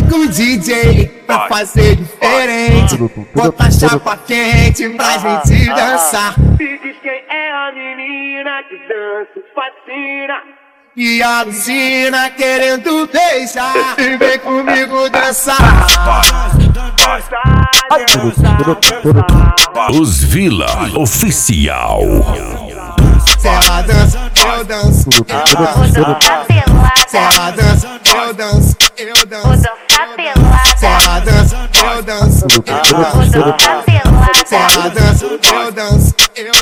com o DJ pra fazer diferente. Bota a chapa quente pra gente dançar. Me diz quem é a menina que dança fascina E alucina querendo beijar. E vem comigo dançar. Os Vila Oficial. Se ela dança, eu danço. Se ela dança, eu danço. Se ela dança, eu danço. Se ela dança, eu danço.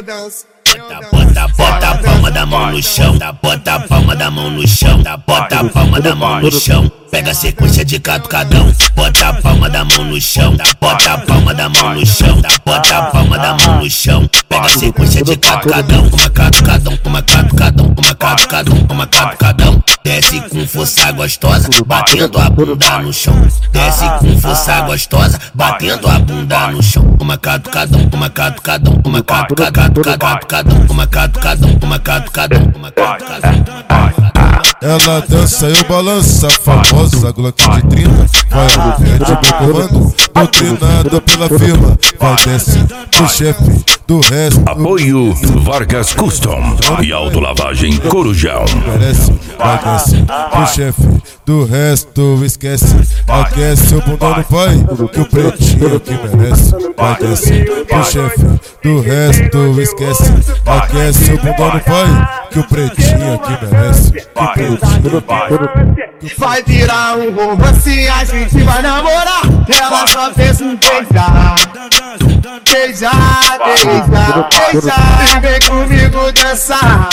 Bota a palma da mão no chão, bota a palma da mão no chão, bota a palma da mão no chão. Pega a sequência de catucadão, bota a palma da mão no chão, bota a palma da mão no chão, bota a palma da mão no chão. Pega a sequência de catucadão, uma catucadão, uma catucadão, uma catucadão, uma catucadão. Desce com força gostosa, batendo a bunda no chão. Desce com força gostosa, batendo a bunda no chão. Uma catucadão, uma catucadão, uma catucadão, uma catucadão, uma catucadão, uma catucadão. Ela dança, eu balança, famosa Glock de 30. Vai ao meu comando, doutrinada pela firma. Vai desce pro chefe do resto. Apoio Vargas Custom e autolavagem Corujão. Merece, vai desce pro chefe do resto, esquece. Aquece o bundão no pai, que o pretinho que merece. Vai desce pro chefe do resto, esquece. Aquece o bundão no pai, que o pretinho que merece. Vai virar um romance, a gente vai namorar. Ela só fez um beijar. Beijar, beijar, beijar. E vem comigo dançar.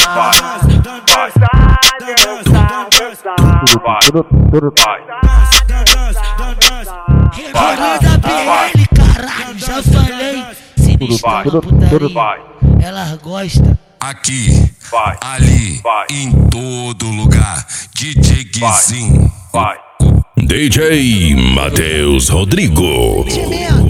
Rebolada BL, caralho, já falei. Sinistro da putaria, ela gosta. Aqui, ali, em todo lugar, DJ Guizinho. DJ Matheus Rodrigo.